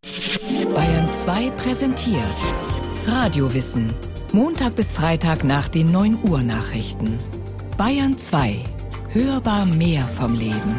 Bayern 2 präsentiert Radiowissen. Montag bis Freitag nach den 9 Uhr Nachrichten. Bayern 2. Hörbar mehr vom Leben.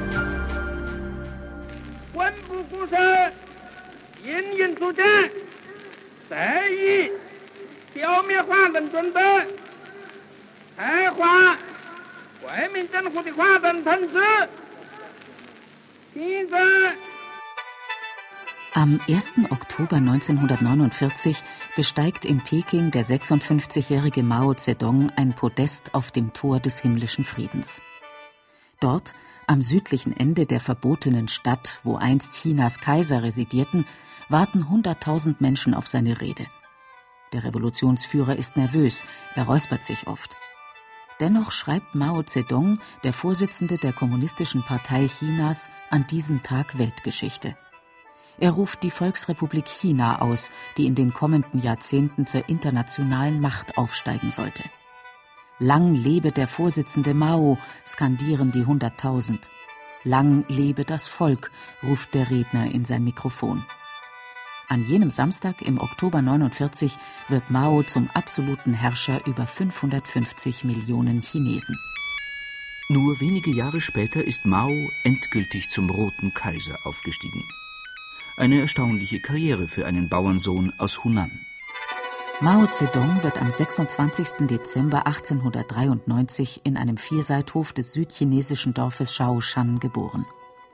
Am 1. Oktober 1949 besteigt in Peking der 56-jährige Mao Zedong ein Podest auf dem Tor des himmlischen Friedens. Dort, am südlichen Ende der verbotenen Stadt, wo einst Chinas Kaiser residierten, warten 100.000 Menschen auf seine Rede. Der Revolutionsführer ist nervös, er räuspert sich oft. Dennoch schreibt Mao Zedong, der Vorsitzende der Kommunistischen Partei Chinas, an diesem Tag Weltgeschichte. Er ruft die Volksrepublik China aus, die in den kommenden Jahrzehnten zur internationalen Macht aufsteigen sollte. Lang lebe der Vorsitzende Mao, skandieren die 100.000. Lang lebe das Volk, ruft der Redner in sein Mikrofon. An jenem Samstag im Oktober 49 wird Mao zum absoluten Herrscher über 550 Millionen Chinesen. Nur wenige Jahre später ist Mao endgültig zum Roten Kaiser aufgestiegen. Eine erstaunliche Karriere für einen Bauernsohn aus Hunan. Mao Zedong wird am 26. Dezember 1893 in einem Vierseithof des südchinesischen Dorfes Shaoshan geboren.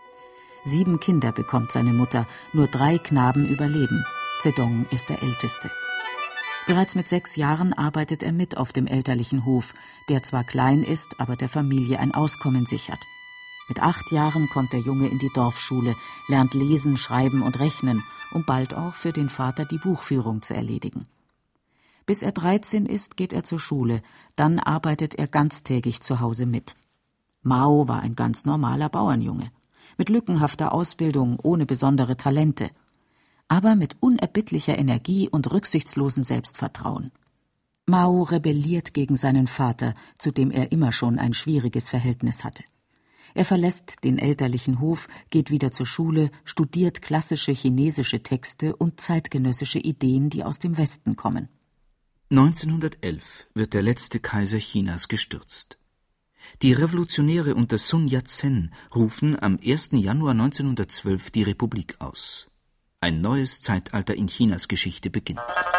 7 Kinder bekommt seine Mutter, nur 3 Knaben überleben. Zedong ist der älteste. Bereits mit 6 Jahren arbeitet er mit auf dem elterlichen Hof, der zwar klein ist, aber der Familie ein Auskommen sichert. Mit 8 Jahren kommt der Junge in die Dorfschule, lernt lesen, schreiben und rechnen, um bald auch für den Vater die Buchführung zu erledigen. Bis er 13 ist, geht er zur Schule, dann arbeitet er ganztägig zu Hause mit. Mao war ein ganz normaler Bauernjunge, mit lückenhafter Ausbildung, ohne besondere Talente, aber mit unerbittlicher Energie und rücksichtslosem Selbstvertrauen. Mao rebelliert gegen seinen Vater, zu dem er immer schon ein schwieriges Verhältnis hatte. Er verlässt den elterlichen Hof, geht wieder zur Schule, studiert klassische chinesische Texte und zeitgenössische Ideen, die aus dem Westen kommen. 1911 wird der letzte Kaiser Chinas gestürzt. Die Revolutionäre unter Sun Yat-sen rufen am 1. Januar 1912 die Republik aus. Ein neues Zeitalter in Chinas Geschichte beginnt.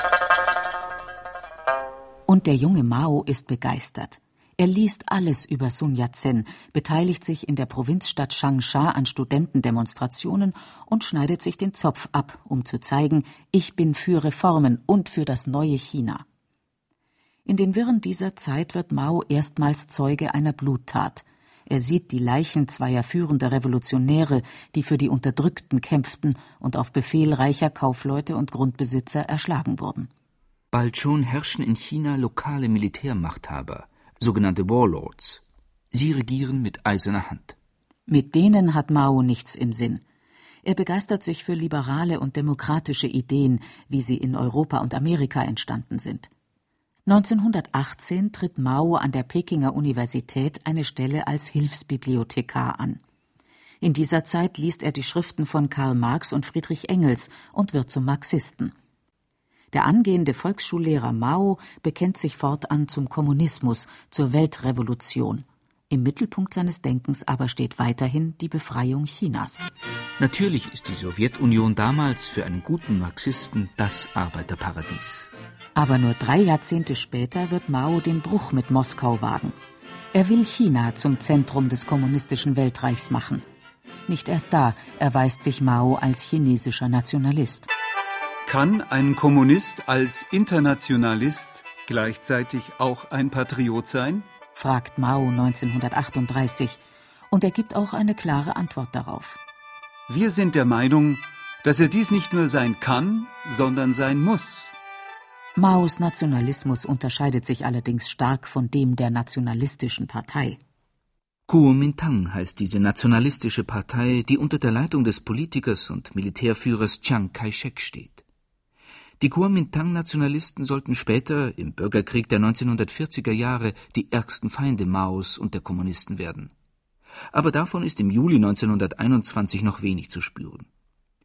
Und der junge Mao ist begeistert. Er liest alles über Sun Yat-sen, beteiligt sich in der Provinzstadt Changsha an Studentendemonstrationen und schneidet sich den Zopf ab, um zu zeigen, ich bin für Reformen und für das neue China. In den Wirren dieser Zeit wird Mao erstmals Zeuge einer Bluttat. Er sieht die Leichen zweier führender Revolutionäre, die für die Unterdrückten kämpften und auf Befehl reicher Kaufleute und Grundbesitzer erschlagen wurden. Bald schon herrschen in China lokale Militärmachthaber, sogenannte Warlords. Sie regieren mit eiserner Hand. Mit denen hat Mao nichts im Sinn. Er begeistert sich für liberale und demokratische Ideen, wie sie in Europa und Amerika entstanden sind. 1918 tritt Mao an der Pekinger Universität eine Stelle als Hilfsbibliothekar an. In dieser Zeit liest er die Schriften von Karl Marx und Friedrich Engels und wird zum Marxisten. Der angehende Volksschullehrer Mao bekennt sich fortan zum Kommunismus, zur Weltrevolution. Im Mittelpunkt seines Denkens aber steht weiterhin die Befreiung Chinas. Natürlich ist die Sowjetunion damals für einen guten Marxisten das Arbeiterparadies. Aber nur 3 Jahrzehnte später wird Mao den Bruch mit Moskau wagen. Er will China zum Zentrum des kommunistischen Weltreichs machen. Nicht erst da erweist sich Mao als chinesischer Nationalist. Kann ein Kommunist als Internationalist gleichzeitig auch ein Patriot sein? Fragt Mao 1938 und er gibt auch eine klare Antwort darauf. Wir sind der Meinung, dass er dies nicht nur sein kann, sondern sein muss. Maos Nationalismus unterscheidet sich allerdings stark von dem der nationalistischen Partei. Kuomintang heißt diese nationalistische Partei, die unter der Leitung des Politikers und Militärführers Chiang Kai-shek steht. Die Kuomintang-Nationalisten sollten später, im Bürgerkrieg der 1940er Jahre, die ärgsten Feinde Maos und der Kommunisten werden. Aber davon ist im Juli 1921 noch wenig zu spüren.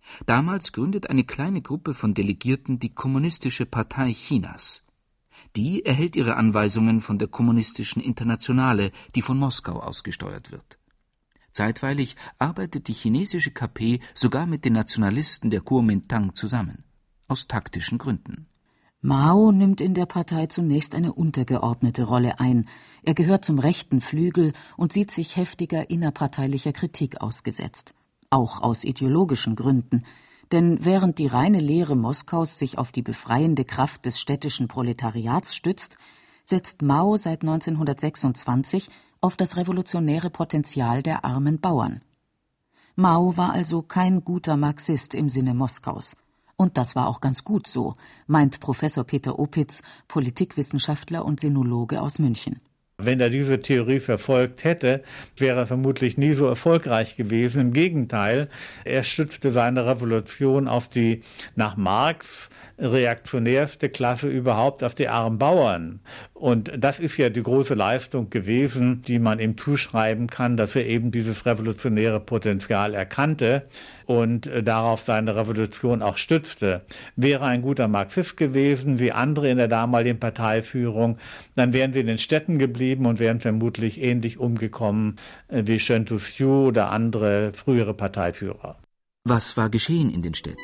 Damals gründet eine kleine Gruppe von Delegierten die Kommunistische Partei Chinas. Die erhält ihre Anweisungen von der Kommunistischen Internationale, die von Moskau ausgesteuert wird. Zeitweilig arbeitet die chinesische KP sogar mit den Nationalisten der Kuomintang zusammen. Aus taktischen Gründen. Mao nimmt in der Partei zunächst eine untergeordnete Rolle ein. Er gehört zum rechten Flügel und sieht sich heftiger innerparteilicher Kritik ausgesetzt. Auch aus ideologischen Gründen. Denn während die reine Lehre Moskaus sich auf die befreiende Kraft des städtischen Proletariats stützt, setzt Mao seit 1926 auf das revolutionäre Potenzial der armen Bauern. Mao war also kein guter Marxist im Sinne Moskaus. Und das war auch ganz gut so, meint Professor Peter Opitz, Politikwissenschaftler und Sinologe aus München. Wenn er diese Theorie verfolgt hätte, wäre er vermutlich nie so erfolgreich gewesen. Im Gegenteil, er stützte seine Revolution auf die nach Marx reaktionärste Klasse überhaupt, auf die armen Bauern. Und das ist ja die große Leistung gewesen, die man ihm zuschreiben kann, dass er eben dieses revolutionäre Potenzial erkannte und darauf seine Revolution auch stützte. Wäre ein guter Marxist gewesen, wie andere in der damaligen Parteiführung, dann wären sie in den Städten geblieben und wären vermutlich ähnlich umgekommen wie Chen Tuxiu oder andere frühere Parteiführer. Was war geschehen in den Städten?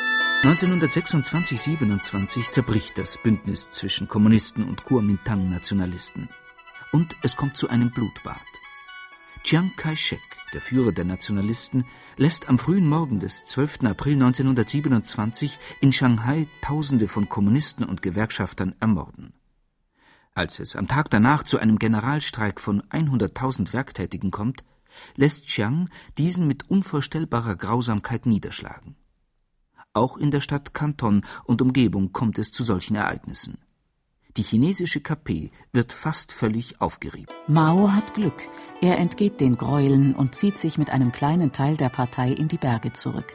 1926/27 zerbricht das Bündnis zwischen Kommunisten und Kuomintang-Nationalisten. Und es kommt zu einem Blutbad. Chiang Kai-shek, der Führer der Nationalisten, lässt am frühen Morgen des 12. April 1927 in Shanghai Tausende von Kommunisten und Gewerkschaftern ermorden. Als es am Tag danach zu einem Generalstreik von 100.000 Werktätigen kommt, lässt Chiang diesen mit unvorstellbarer Grausamkeit niederschlagen. Auch in der Stadt Kanton und Umgebung kommt es zu solchen Ereignissen. Die chinesische KP wird fast völlig aufgerieben. Mao hat Glück. Er entgeht den Gräueln und zieht sich mit einem kleinen Teil der Partei in die Berge zurück.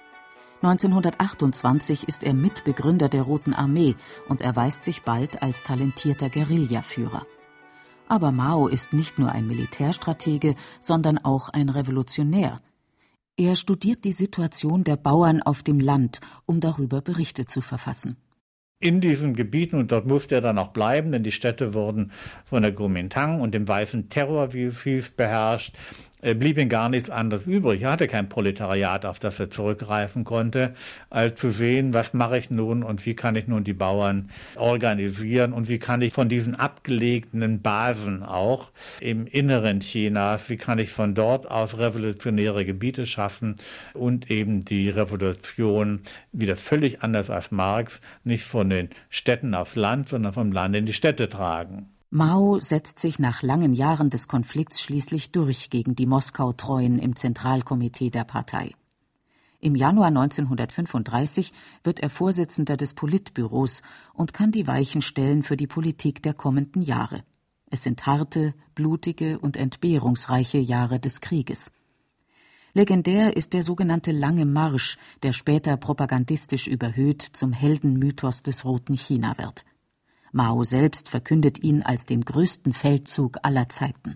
1928 ist er Mitbegründer der Roten Armee und erweist sich bald als talentierter Guerillaführer. Aber Mao ist nicht nur ein Militärstratege, sondern auch ein Revolutionär. Er studiert die Situation der Bauern auf dem Land, um darüber Berichte zu verfassen. In diesen Gebieten, und dort musste er dann auch bleiben, denn die Städte wurden von der Kuomintang und dem weißen Terror, wie es hieß, beherrscht, blieb ihm gar nichts anderes übrig. Er hatte kein Proletariat, auf das er zurückgreifen konnte, als zu sehen, was mache ich nun und wie kann ich nun die Bauern organisieren und wie kann ich von diesen abgelegenen Basen auch im Inneren Chinas, wie kann ich von dort aus revolutionäre Gebiete schaffen und eben die Revolution wieder völlig anders als Marx, nicht von den Städten aufs Land, sondern vom Land in die Städte tragen. Mao setzt sich nach langen Jahren des Konflikts schließlich durch gegen die Moskau-Treuen im Zentralkomitee der Partei. Im Januar 1935 wird er Vorsitzender des Politbüros und kann die Weichen stellen für die Politik der kommenden Jahre. Es sind harte, blutige und entbehrungsreiche Jahre des Krieges. Legendär ist der sogenannte Lange Marsch, der später propagandistisch überhöht zum Heldenmythos des Roten China wird. Mao selbst verkündet ihn als den größten Feldzug aller Zeiten.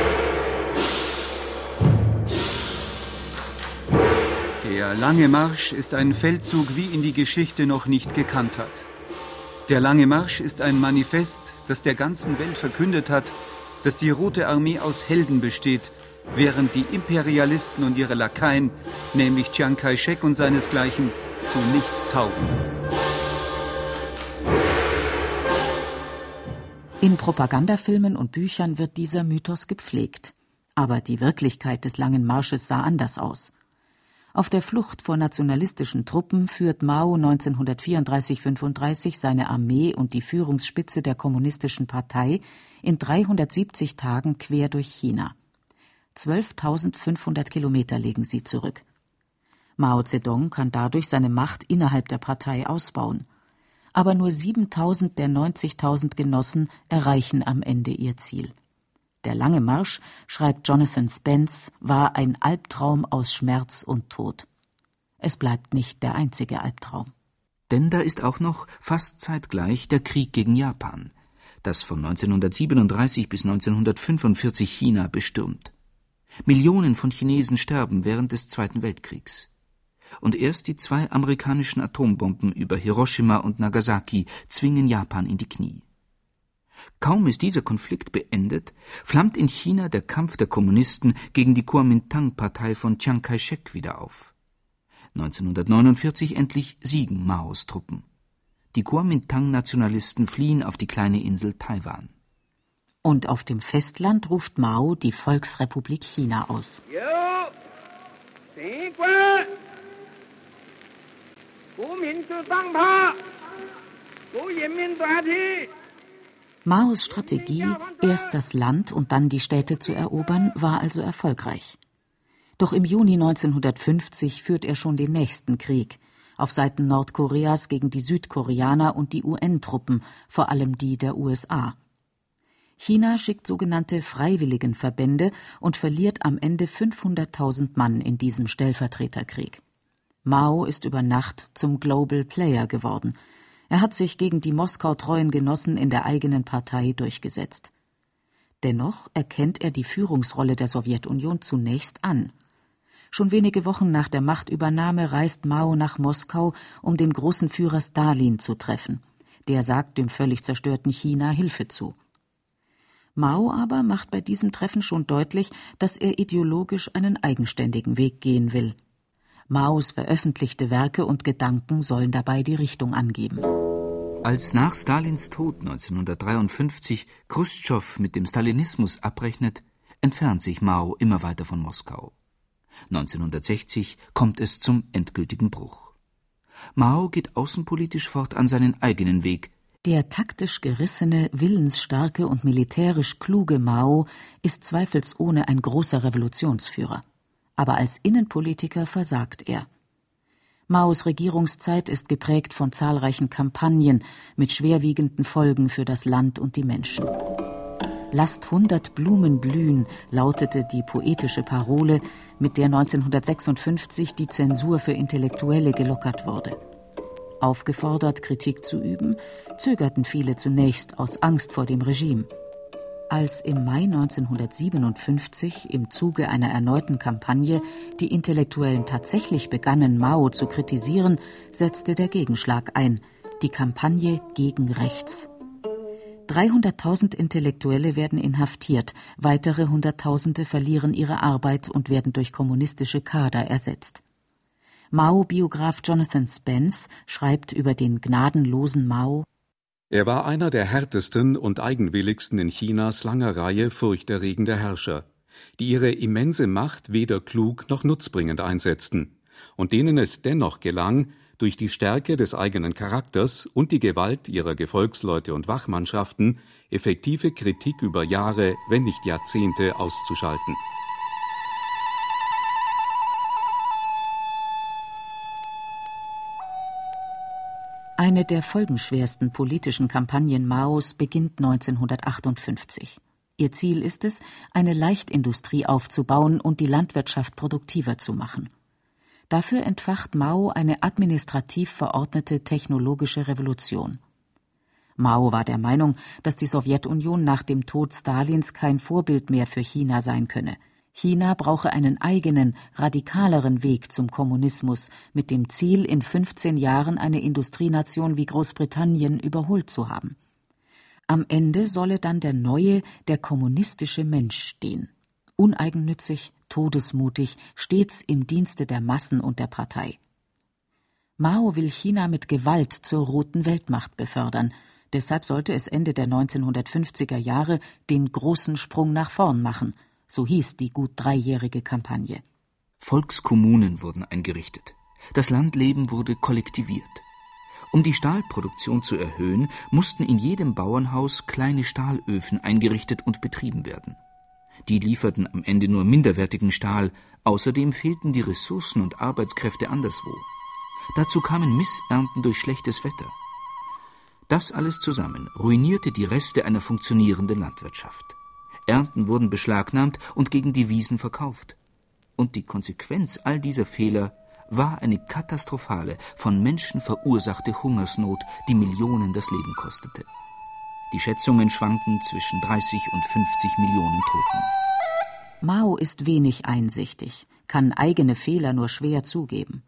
Der Lange Marsch ist ein Feldzug, wie ihn die Geschichte noch nicht gekannt hat. Der Lange Marsch ist ein Manifest, das der ganzen Welt verkündet hat, dass die Rote Armee aus Helden besteht, während die Imperialisten und ihre Lakaien, nämlich Chiang Kai-shek und seinesgleichen, zu nichts taugen. In Propagandafilmen und Büchern wird dieser Mythos gepflegt. Aber die Wirklichkeit des Langen Marsches sah anders aus. Auf der Flucht vor nationalistischen Truppen führt Mao 1934/35 seine Armee und die Führungsspitze der Kommunistischen Partei in 370 Tagen quer durch China. 12.500 Kilometer legen sie zurück. Mao Zedong kann dadurch seine Macht innerhalb der Partei ausbauen. Aber nur 7.000 der 90.000 Genossen erreichen am Ende ihr Ziel. Der Lange Marsch, schreibt Jonathan Spence, war ein Albtraum aus Schmerz und Tod. Es bleibt nicht der einzige Albtraum. Denn da ist auch noch fast zeitgleich der Krieg gegen Japan, das von 1937 bis 1945 China bestürmt. Millionen von Chinesen sterben während des Zweiten Weltkriegs. Und erst die 2 amerikanischen Atombomben über Hiroshima und Nagasaki zwingen Japan in die Knie. Kaum ist dieser Konflikt beendet, flammt in China der Kampf der Kommunisten gegen die Kuomintang-Partei von Chiang Kai-shek wieder auf. 1949 endlich siegen Maos Truppen. Die Kuomintang-Nationalisten fliehen auf die kleine Insel Taiwan. Und auf dem Festland ruft Mao die Volksrepublik China aus. Maos Strategie, erst das Land und dann die Städte zu erobern, war also erfolgreich. Doch im Juni 1950 führt er schon den nächsten Krieg, auf Seiten Nordkoreas gegen die Südkoreaner und die UN-Truppen, vor allem die der USA. China schickt sogenannte Freiwilligenverbände und verliert am Ende 500.000 Mann in diesem Stellvertreterkrieg. Mao ist über Nacht zum Global Player geworden. Er hat sich gegen die Moskau-treuen Genossen in der eigenen Partei durchgesetzt. Dennoch erkennt er die Führungsrolle der Sowjetunion zunächst an. Schon wenige Wochen nach der Machtübernahme reist Mao nach Moskau, um den großen Führer Stalin zu treffen. Der sagt dem völlig zerstörten China Hilfe zu. Mao aber macht bei diesem Treffen schon deutlich, dass er ideologisch einen eigenständigen Weg gehen will. Maos veröffentlichte Werke und Gedanken sollen dabei die Richtung angeben. Als nach Stalins Tod 1953 Chruschtschow mit dem Stalinismus abrechnet, entfernt sich Mao immer weiter von Moskau. 1960 kommt es zum endgültigen Bruch. Mao geht außenpolitisch fortan seinen eigenen Weg. Der taktisch gerissene, willensstarke und militärisch kluge Mao ist zweifelsohne ein großer Revolutionsführer. Aber als Innenpolitiker versagt er. Maos Regierungszeit ist geprägt von zahlreichen Kampagnen mit schwerwiegenden Folgen für das Land und die Menschen. »Lasst 100 Blumen blühen«, lautete die poetische Parole, mit der 1956 die Zensur für Intellektuelle gelockert wurde. Aufgefordert, Kritik zu üben, zögerten viele zunächst aus Angst vor dem Regime. Als im Mai 1957 im Zuge einer erneuten Kampagne die Intellektuellen tatsächlich begannen, Mao zu kritisieren, setzte der Gegenschlag ein, die Kampagne gegen Rechts. 300.000 Intellektuelle werden inhaftiert, weitere Hunderttausende verlieren ihre Arbeit und werden durch kommunistische Kader ersetzt. Mao-Biograf Jonathan Spence schreibt über den gnadenlosen Mao: Er war einer der härtesten und eigenwilligsten in Chinas langer Reihe furchterregender Herrscher, die ihre immense Macht weder klug noch nutzbringend einsetzten und denen es dennoch gelang, durch die Stärke des eigenen Charakters und die Gewalt ihrer Gefolgsleute und Wachmannschaften effektive Kritik über Jahre, wenn nicht Jahrzehnte auszuschalten. Eine der folgenschwersten politischen Kampagnen Maos beginnt 1958. Ihr Ziel ist es, eine Leichtindustrie aufzubauen und die Landwirtschaft produktiver zu machen. Dafür entfacht Mao eine administrativ verordnete technologische Revolution. Mao war der Meinung, dass die Sowjetunion nach dem Tod Stalins kein Vorbild mehr für China sein könne. China brauche einen eigenen, radikaleren Weg zum Kommunismus, mit dem Ziel, in 15 Jahren eine Industrienation wie Großbritannien überholt zu haben. Am Ende solle dann der neue, der kommunistische Mensch stehen. Uneigennützig, todesmutig, stets im Dienste der Massen und der Partei. Mao will China mit Gewalt zur roten Weltmacht befördern. Deshalb sollte es Ende der 1950er Jahre den großen Sprung nach vorn machen. So hieß die gut 3-jährige Kampagne. Volkskommunen wurden eingerichtet. Das Landleben wurde kollektiviert. Um die Stahlproduktion zu erhöhen, mussten in jedem Bauernhaus kleine Stahlöfen eingerichtet und betrieben werden. Die lieferten am Ende nur minderwertigen Stahl, außerdem fehlten die Ressourcen und Arbeitskräfte anderswo. Dazu kamen Missernten durch schlechtes Wetter. Das alles zusammen ruinierte die Reste einer funktionierenden Landwirtschaft. Ernten wurden beschlagnahmt und gegen Devisen verkauft. Und die Konsequenz all dieser Fehler war eine katastrophale, von Menschen verursachte Hungersnot, die Millionen das Leben kostete. Die Schätzungen schwanken zwischen 30 und 50 Millionen Toten. Mao ist wenig einsichtig, kann eigene Fehler nur schwer zugeben.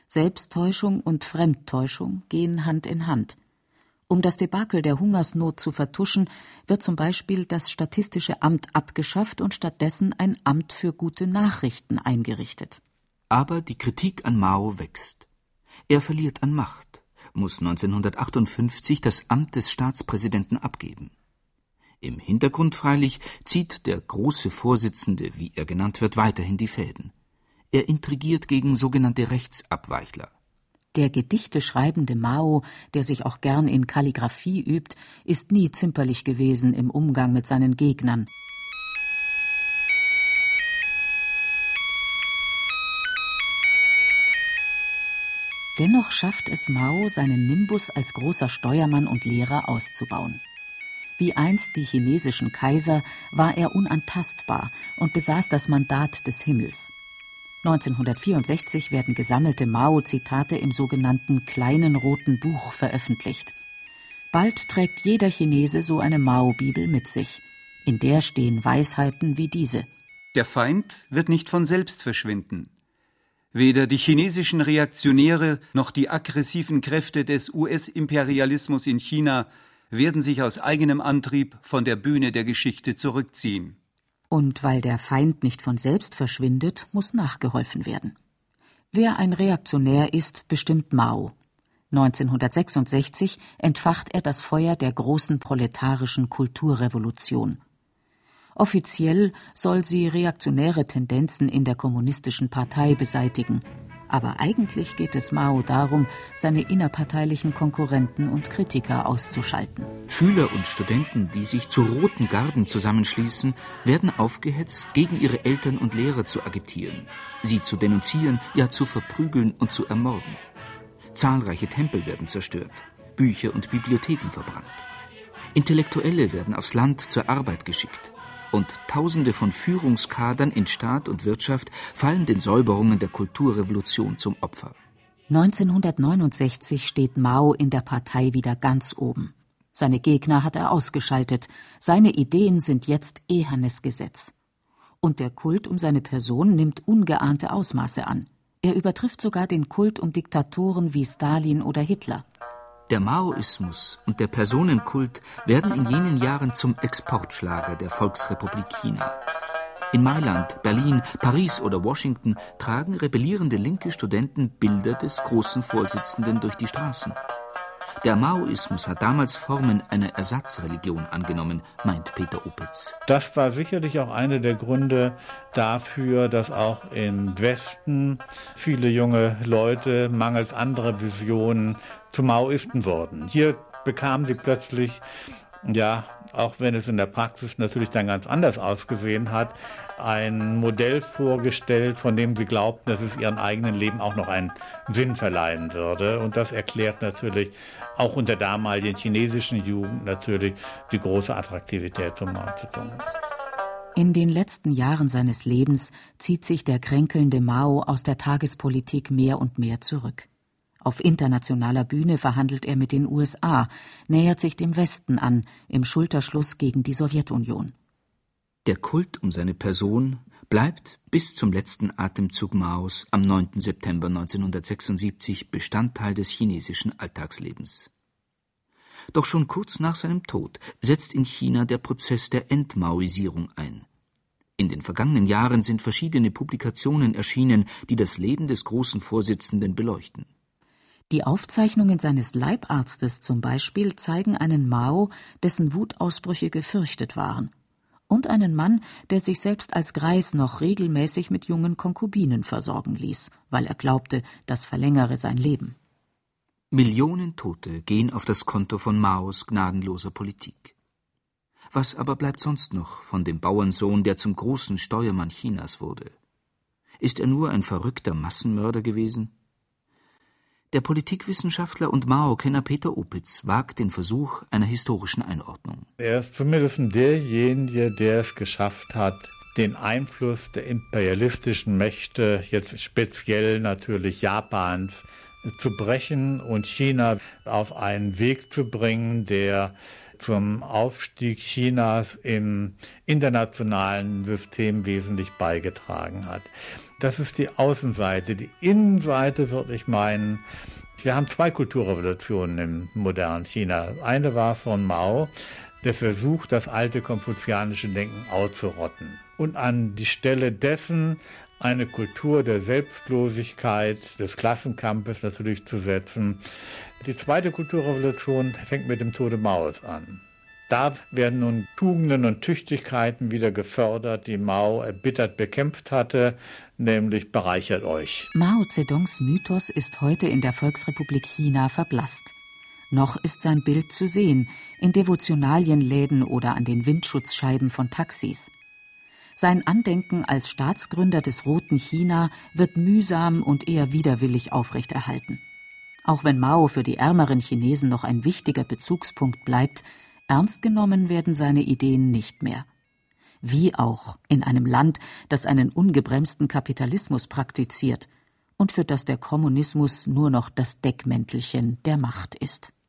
Selbsttäuschung und Fremdtäuschung gehen Hand in Hand. Um das Debakel der Hungersnot zu vertuschen, wird zum Beispiel das Statistische Amt abgeschafft und stattdessen ein Amt für gute Nachrichten eingerichtet. Aber die Kritik an Mao wächst. Er verliert an Macht, muss 1958 das Amt des Staatspräsidenten abgeben. Im Hintergrund freilich zieht der große Vorsitzende, wie er genannt wird, weiterhin die Fäden. Er intrigiert gegen sogenannte Rechtsabweichler. Der Gedichte schreibende Mao, der sich auch gern in Kalligraphie übt, ist nie zimperlich gewesen im Umgang mit seinen Gegnern. Dennoch schafft es Mao, seinen Nimbus als großer Steuermann und Lehrer auszubauen. Wie einst die chinesischen Kaiser war er unantastbar und besaß das Mandat des Himmels. 1964 werden gesammelte Mao-Zitate im sogenannten Kleinen Roten Buch veröffentlicht. Bald trägt jeder Chinese so eine Mao-Bibel mit sich. In der stehen Weisheiten wie diese. Der Feind wird nicht von selbst verschwinden. Weder die chinesischen Reaktionäre noch die aggressiven Kräfte des US-Imperialismus in China werden sich aus eigenem Antrieb von der Bühne der Geschichte zurückziehen. Und weil der Feind nicht von selbst verschwindet, muss nachgeholfen werden. Wer ein Reaktionär ist, bestimmt Mao. 1966 entfacht er das Feuer der großen proletarischen Kulturrevolution. Offiziell soll sie reaktionäre Tendenzen in der Kommunistischen Partei beseitigen. Aber eigentlich geht es Mao darum, seine innerparteilichen Konkurrenten und Kritiker auszuschalten. Schüler und Studenten, die sich zu Roten Garden zusammenschließen, werden aufgehetzt, gegen ihre Eltern und Lehrer zu agitieren, sie zu denunzieren, ja zu verprügeln und zu ermorden. Zahlreiche Tempel werden zerstört, Bücher und Bibliotheken verbrannt. Intellektuelle werden aufs Land zur Arbeit geschickt. Und Tausende von Führungskadern in Staat und Wirtschaft fallen den Säuberungen der Kulturrevolution zum Opfer. 1969 steht Mao in der Partei wieder ganz oben. Seine Gegner hat er ausgeschaltet. Seine Ideen sind jetzt ehernes Gesetz. Und der Kult um seine Person nimmt ungeahnte Ausmaße an. Er übertrifft sogar den Kult um Diktatoren wie Stalin oder Hitler. Der Maoismus und der Personenkult werden in jenen Jahren zum Exportschlager der Volksrepublik China. In Mailand, Berlin, Paris oder Washington tragen rebellierende linke Studenten Bilder des großen Vorsitzenden durch die Straßen. Der Maoismus hat damals Formen einer Ersatzreligion angenommen, meint Peter Opitz. Das war sicherlich auch einer der Gründe dafür, dass auch im Westen viele junge Leute mangels anderer Visionen zu Maoisten wurden. Hier bekamen sie plötzlich, ja, auch wenn es in der Praxis natürlich dann ganz anders ausgesehen hat, ein Modell vorgestellt, von dem sie glaubten, dass es ihrem eigenen Leben auch noch einen Sinn verleihen würde. Und das erklärt natürlich auch unter damaligen chinesischen Jugend natürlich die große Attraktivität von Mao Zedong. In den letzten Jahren seines Lebens zieht sich der kränkelnde Mao aus der Tagespolitik mehr und mehr zurück. Auf internationaler Bühne verhandelt er mit den USA, nähert sich dem Westen an, im Schulterschluss gegen die Sowjetunion. Der Kult um seine Person bleibt bis zum letzten Atemzug Maos am 9. September 1976 Bestandteil des chinesischen Alltagslebens. Doch schon kurz nach seinem Tod setzt in China der Prozess der Entmaoisierung ein. In den vergangenen Jahren sind verschiedene Publikationen erschienen, die das Leben des großen Vorsitzenden beleuchten. Die Aufzeichnungen seines Leibarztes zum Beispiel zeigen einen Mao, dessen Wutausbrüche gefürchtet waren. Und einen Mann, der sich selbst als Greis noch regelmäßig mit jungen Konkubinen versorgen ließ, weil er glaubte, das verlängere sein Leben. Millionen Tote gehen auf das Konto von Maos gnadenloser Politik. Was aber bleibt sonst noch von dem Bauernsohn, der zum großen Steuermann Chinas wurde? Ist er nur ein verrückter Massenmörder gewesen? Der Politikwissenschaftler und Mao-Kenner Peter Opitz wagt den Versuch einer historischen Einordnung. Er ist zumindest derjenige, der es geschafft hat, den Einfluss der imperialistischen Mächte, jetzt speziell natürlich Japans, zu brechen und China auf einen Weg zu bringen, der zum Aufstieg Chinas im internationalen System wesentlich beigetragen hat. Das ist die Außenseite. Die Innenseite würde ich meinen, wir haben 2 Kulturrevolutionen im modernen China. Eine war von Mao, der Versuch, das alte konfuzianische Denken auszurotten und an die Stelle dessen eine Kultur der Selbstlosigkeit, des Klassenkampfes natürlich zu setzen. Die zweite Kulturrevolution fängt mit dem Tode Maos an. Da werden nun Tugenden und Tüchtigkeiten wieder gefördert, die Mao erbittert bekämpft hatte, nämlich bereichert euch. Mao Zedongs Mythos ist heute in der Volksrepublik China verblasst. Noch ist sein Bild zu sehen, in Devotionalienläden oder an den Windschutzscheiben von Taxis. Sein Andenken als Staatsgründer des Roten China wird mühsam und eher widerwillig aufrechterhalten. Auch wenn Mao für die ärmeren Chinesen noch ein wichtiger Bezugspunkt bleibt, ernst genommen werden seine Ideen nicht mehr. Wie auch in einem Land, das einen ungebremsten Kapitalismus praktiziert und für das der Kommunismus nur noch das Deckmäntelchen der Macht ist.